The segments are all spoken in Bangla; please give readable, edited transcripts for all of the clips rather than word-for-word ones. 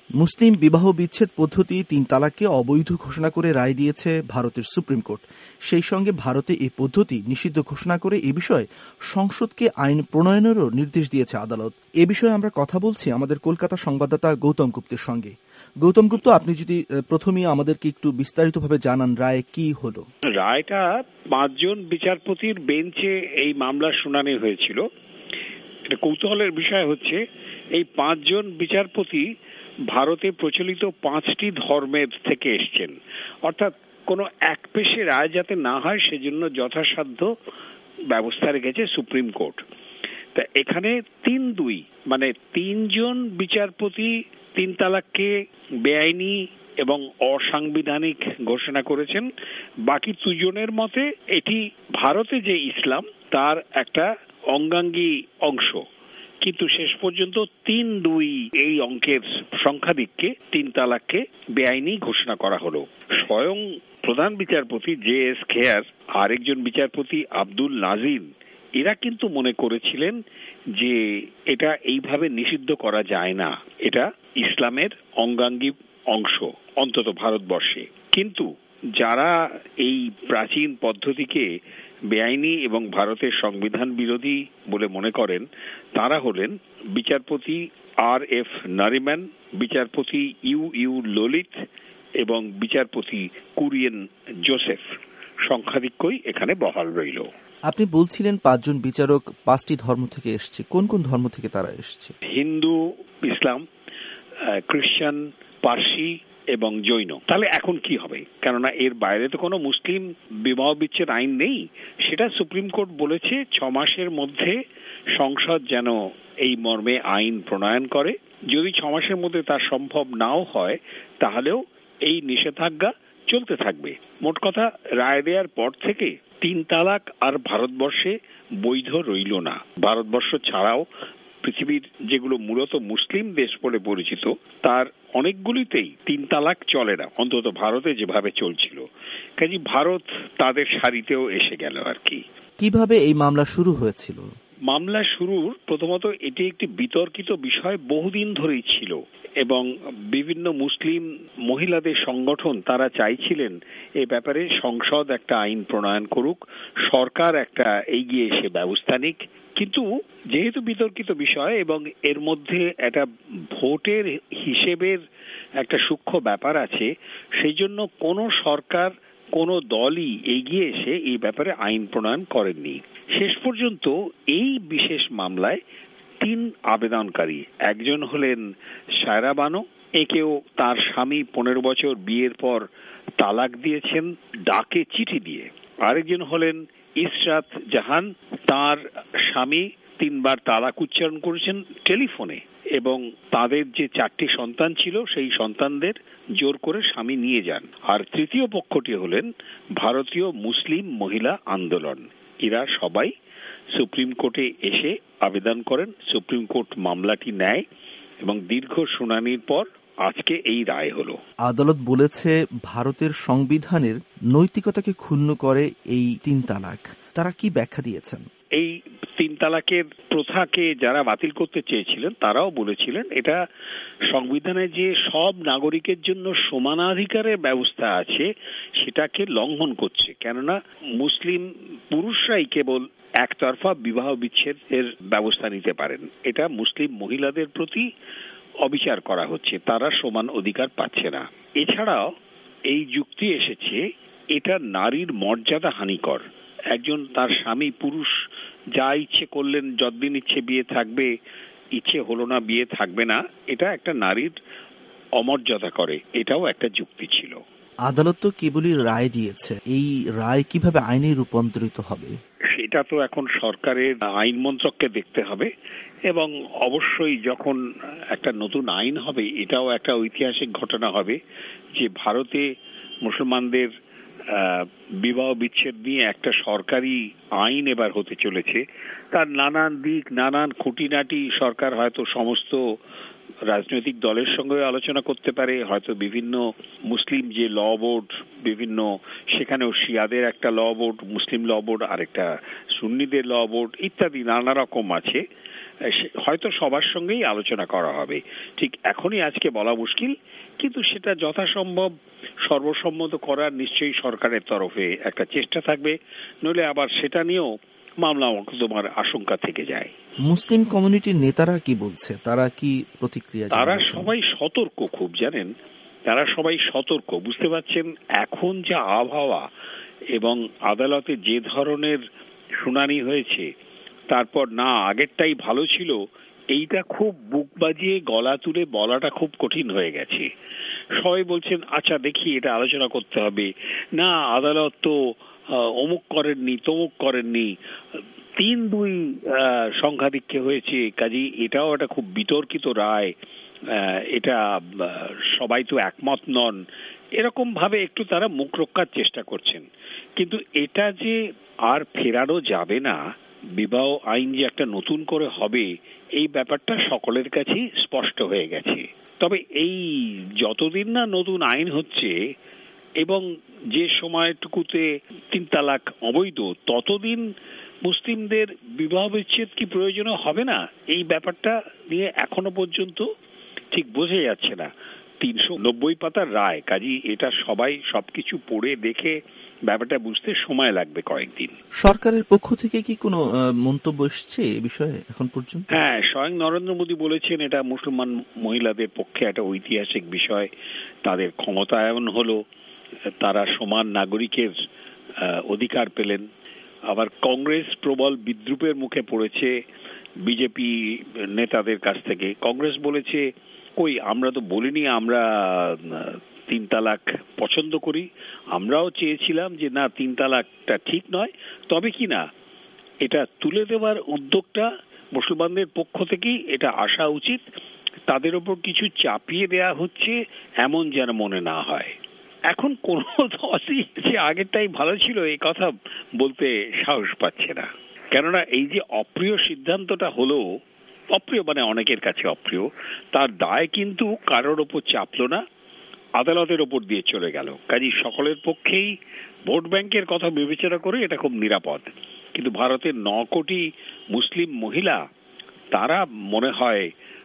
মুসলিম বিবাহ বিচ্ছেদ পদ্ধতি ৩ তালাককে অবৈধ ঘোষণা করে রায় দিয়েছে ভারতের সুপ্রিম কোর্ট। সেই সঙ্গে ভারতে এই পদ্ধতি নিষিদ্ধ ঘোষণা করে এ বিষয়ে সংসদকে আইন প্রণয়নেরও নির্দেশ দিয়েছে আদালত। এ বিষয়ে আমরা কথা বলছি আমাদের কলকাতা সংবাদদাতা গৌতম গুপ্তের সঙ্গে। গৌতম গুপ্ত, আপনি যদি প্রথমেই আমাদেরকে একটু বিস্তারিতভাবে জানান রায় কি হলো। রায়টা 5 জন বিচারপতির বেঞ্চে এই মামলার শুনানি হয়েছিল। এটা কৌতূহলের বিষয় হচ্ছে এই 5 জন বিচারপতি ভারতে প্রচলিত 5টি ধর্মের থেকে এসছেন, অর্থাৎ কোনো এক পেশে রায় যাতে না হয় সেজন্য যথাসাধ্য ব্যবস্থা রেখেছে সুপ্রিম কোর্ট। তা এখানে 3-2 মানে 3 জন বিচারপতি 3 তালাককে বেআইনি এবং অসাংবিধানিক ঘোষণা করেছেন। বাকি 2 জনের মতে এটি ভারতে যে ইসলাম তার একটা অঙ্গাঙ্গী অংশ, কিন্তু শেষ পর্যন্ত 3-2 এই অঙ্কের সংখ্যাধিক্যে 3 তালাককে বেআইনি ঘোষণা করা হলো। স্বয়ং প্রধান বিচারপতি জে.এস. খেয়ার, আরেকজন বিচারপতি আব্দুল নাজির, এরা কিন্তু মনে করেছিলেন যে এটা এইভাবে নিষিদ্ধ করা যায় না, এটা ইসলামের অঙ্গাঙ্গী অংশ অন্তত ভারতবর্ষে। কিন্তু যারা এই প্রাচীন পদ্ধতিকে বেআইনি এবং ভারতের সংবিধান বিরোধী বলে মনে করেন তারা হলেন বিচারপতি আর.এফ. নারিম্যান, বিচারপতি ইউ ললিত এবং বিচারপতি কুরিয়েন জোসেফ। সংখ্যাধিক্যই এখানে বহাল রইল। আপনি বলছিলেন 5 জন বিচারক 5টি ধর্ম থেকে এসছে। কোন কোন ধর্ম থেকে তারা এসছে? হিন্দু, ইসলাম, খ্রিস্টান, পার্সি এবং জৈন। তাহলে এখন কি হবে? কেননা এর বাইরে তো কোনো মুসলিম বিবাহ বিচ্ছেদ আইন নেই। সেটা সুপ্রিম কোর্ট বলেছে 6 মাসের মধ্যে সংসদ যেন এই মর্মে আইন প্রণয়ন করে। যদি 6 মাসের মধ্যে তা সম্ভব নাও হয় তাহলেও এই নিষেধাজ্ঞা চলতে থাকবে। মোট কথা, রায় দেওয়ার পর থেকে 3 তালাক আর ভারতবর্ষে বৈধ রইল না। ভারতবর্ষ ছাড়াও পৃথিবীর যেগুলো মূলত মুসলিম দেশ বলে পরিচিত তার অনেকগুলিতেই 3 তালাক চলে না, অন্তত ভারতে যেভাবে চলছিল। কাজে ভারত তাদের সারিতেও এসে গেল আর কি। কিভাবে এই মামলা শুরু হয়েছিল? মামলা শুরুর প্রথমত এটি একটি বিতর্কিত বিষয় বহুদিন ধরেই ছিল এবং বিভিন্ন মুসলিম মহিলাদের সংগঠন তারা চাইছিলেন এ ব্যাপারে সংসদ একটা আইন প্রণয়ন করুক, সরকার একটা এগিয়ে এসে ব্যবস্থা নিক। কিন্তু যেহেতু বিতর্কিত বিষয় এবং এর মধ্যে একটা ভোটের হিসেবের একটা সূক্ষ্ম ব্যাপার আছে, সেই জন্য কোনো সরকার কোনো দলই এগিয়ে এসে এই ব্যাপারে আইন প্রণয়ন করেননি। শেষ পর্যন্ত এই বিশেষ মামলায় 3 আবেদনকারী, একজন হলেন সায়রা বানো, একেও তার স্বামী 15 বছর বিয়ের পর তালাক দিয়েছেন ডাকে চিঠি দিয়ে। আরেকজন হলেন ইসরাত জাহান, তার স্বামী 3 বার তালাক উচ্চারণ করেছেন টেলিফোনে এবং তাদের যে 4টি সন্তান ছিল সেই সন্তানদের জোর করে স্বামী নিয়ে যান। আর তৃতীয় পক্ষটি হলেন ভারতীয় মুসলিম মহিলা আন্দোলন। এরা সবাই সুপ্রিম কোর্টে এসে আবেদন করেন। সুপ্রিম কোর্ট মামলাটি নেয় এবং দীর্ঘ শুনানির পর আজকে এই রায় হলো। আদালত বলেছে ভারতের সংবিধানের নৈতিকতাকে ক্ষুণ্ণ করে এই 3 তালাক। তারা কি ব্যাখ্যা দিয়েছেন? এই 3 তালাকের প্রথাকে যারা বাতিল করতে চেয়েছিলেন তারাও বলেছিলেন এটা সংবিধানে যে সব নাগরিকের জন্য সমানাধিকারের ব্যবস্থা আছে সেটাকে লঙ্ঘন করছে। কেননা মুসলিম পুরুষরাই কেবল একতরফা বিবাহ বিচ্ছেদের ব্যবস্থা নিতে পারেন। এটা মুসলিম মহিলাদের প্রতি অবিচার করা হচ্ছে, তারা সমান অধিকার পাচ্ছে না। এছাড়াও এই যুক্তি এসেছে এটা নারীর মর্যাদা হানিকর। একজন তার স্বামী পুরুষ যা ইচ্ছে করলেন, যতদিন ইচ্ছে বিয়ে থাকবে, ইচ্ছে হলো না বিয়ে থাকবে না, এটা একটা নারীর অমর্যাদা করে, এটাও একটা যুক্তি ছিল। আদালত তো কেবলই রায় দিয়েছে, এই রায় কিভাবে আইনে রূপান্তরিত হবে সেটা তো এখন সরকারের আইন মন্ত্রককে দেখতে হবে এবং অবশ্যই যখন একটা নতুন আইন হবে এটাও একটা ঐতিহাসিক ঘটনা হবে যে ভারতে মুসলমানদের বিবাহ বিচ্ছেদ নিয়ে একটা সরকারি আইন এবার হতে চলেছে। তার নানান দিক, নানান খুঁটিনাটি সরকার হয়তো সমস্ত রাজনৈতিক দলের সঙ্গে আলোচনা করতে পারে, হয়তো বিভিন্ন মুসলিম যে ল বোর্ড বিভিন্ন, সেখানেও শিয়াদের একটা ল বোর্ড, মুসলিম ল বোর্ড, আরেকটা সুন্নিদের ল বোর্ড ইত্যাদি নানা রকম আছে। হয়তো সবার সঙ্গেই আলোচনা করা হবে। ঠিক এখনই আজকে বলা মুশকিল, কিন্তু সেটা যথাসম্ভব সর্বসম্মত করার নিশ্চয়ই সরকারের তরফে একটা চেষ্টা থাকবে, নইলে আবার সেটা নিয়েও মামলা মোকদ্দমার আশঙ্কা থেকে যায়। মুসলিম কমিউনিটির নেতারা কি বলছে, তারা কি প্রতিক্রিয়া? তারা সবাই সতর্ক, খুব জানেন, তারা সবাই সতর্ক। বুঝতে পারছেন এখন যা আবহাওয়া এবং আদালতে যে ধরনের শুনানি হয়েছে, তারপর না আগেরটাই ভালো ছিল, এইটা খুব বুক বাজিয়ে গলা তুলে বলাটা খুব কঠিন হয়ে গেছে। সবাই বলছেন আচ্ছা দেখি এটা আলোচনা করতে হবে, না আদালত তো অমুক করেননি তমুক করেননি, 3-2 সংখ্যাধিক্যে হয়েছে, কাজেই এটাও একটা খুব বিতর্কিত রায়, এটা সবাই তো একমত নন, এরকম ভাবে একটু তারা মুখ রক্ষার চেষ্টা করছেন। কিন্তু এটা যে আর ফেরানো যাবে না, বিবাহ আইন যে একটা নতুন করে হবে, এই ব্যাপারটা সকলের কাছেই স্পষ্ট হয়ে গেছে। তবে এই যতদিন না নতুন আইন হচ্ছে এবং যে সময়টুকুতে 3 তালাক অবৈধ, ততদিন মুসলিমদের বিবাহ বিচ্ছেদ কি প্রয়োজন হবে না, এই ব্যাপারটা নিয়ে এখনো পর্যন্ত ঠিক বোঝা যাচ্ছে না। 390 পাতার রায়, কাজেই এটা সবাই সবকিছু পড়ে দেখে ব্যাপারটা বুঝতে সময় লাগবে কয়েকদিন। সরকারের পক্ষ থেকে কি কোনো মন্তব্য এসছে এ বিষয়ে এখন পর্যন্ত? হ্যাঁ, স্বয়ং নরেন্দ্র মোদী বলেছেন এটা মুসলমান মহিলাদের পক্ষে একটা ঐতিহাসিক বিষয়, তাদের ক্ষমতায়ন হলো, তারা সমান নাগরিকের অধিকার পেলেন। আবার কংগ্রেস প্রবল বিদ্রুপের মুখে পড়েছে বিজেপি নেতাদের কাছ থেকে। কংগ্রেস বলেছে কই, আমরা তো বলিনি আমরা 3 তালাক পছন্দ করি, আমরাও চেয়েছিলাম যে না 3 তালাকটা ঠিক নয়, তবে কি না এটা তুলে দেওয়ার উদ্যোগটা মুসলমানদের পক্ষ থেকেই এটা আসা উচিত, তাদের উপর কিছু চাপিয়ে দেয়া হচ্ছে এমন যেন মনে না হয়। এখন কোন দলই যে আগেরটাই ভালো ছিল এই কথা বলতে সাহস পাচ্ছে না, কেননা এই যে অপ্রিয় সিদ্ধান্তটা হলো, অপ্রিয় মানে অনেকের কাছে অপ্রিয়, তার দায় কিন্তু কারোর ওপর চাপলো না, আদালতের ওপর দিয়ে চলে গেল। কাজেই সকলের পক্ষেই ভোট ব্যাংকের কথা বিবেচনা করে এটা খুব নিরাপদ। কিন্তু ভারতের 9 কোটি মুসলিম মহিলা, তারা মনে হয়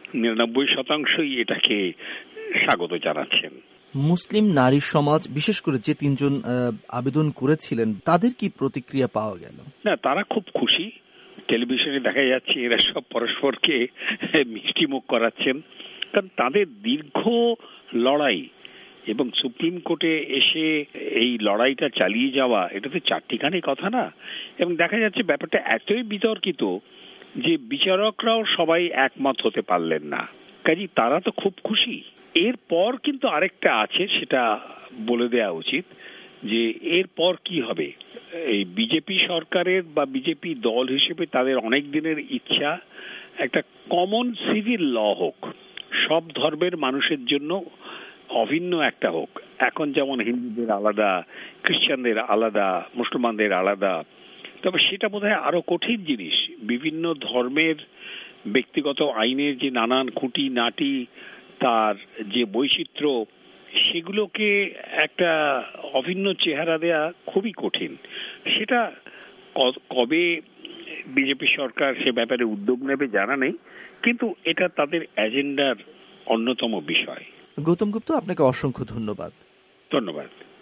99% এটাকে স্বাগত জানাচ্ছেন। মুসলিম নারী সমাজ, বিশেষ করে যে 3 জন আবেদন করেছিলেন, তাদের কি প্রতিক্রিয়া পাওয়া গেল? না, তারা খুব খুশি। টেলিভিশনে দেখা যাচ্ছে এরা সব পরস্পরকে মিষ্টি মুখ করাচ্ছেন, কারণ তাদের দীর্ঘ লড়াই এবং সুপ্রিম কোর্টে এসে এই লড়াইটা চালিয়ে যাওয়া, এটা তো চারটিখানি কথা না। এবং দেখা যাচ্ছে ব্যাপারটা এতই বিতর্কিত যে বিচারকরাও সবাই একমত হতে পারলেন না, কাজেই তারা তো খুব খুশি। এরপর কিন্তু আরেকটা আছে, সেটা বলে দেওয়া উচিত যে এরপর কি হবে। এই বিজেপি সরকারের বা বিজেপি দল হিসেবে তাদের অনেক দিনের ইচ্ছা একটা কমন সিভিল ল হোক, সব ধর্মের মানুষের জন্য অভিন্ন একটা হোক। এখন যেমন হিন্দুদের আলাদা, খ্রিস্টানদের আলাদা, মুসলমানদের আলাদা, তবে সেটা বোধহয় আরো কঠিন জিনিস। বিভিন্ন ধর্মের ব্যক্তিগত আইনের যে নানান খুঁটি নাটি, তার যে বৈচিত্র্য, সেগুলোকে একটা অভিন্ন চেহারা দেয়া খুবই কঠিন। সেটা কবে বিজেপি সরকার সে ব্যাপারে উদ্যোগ নেবে জানা নেই, কিন্তু এটা তাদের এজেন্ডার অন্যতম বিষয়। গৌতম গুপ্ত, আপনাকে অসংখ্য ধন্যবাদ। ধন্যবাদ।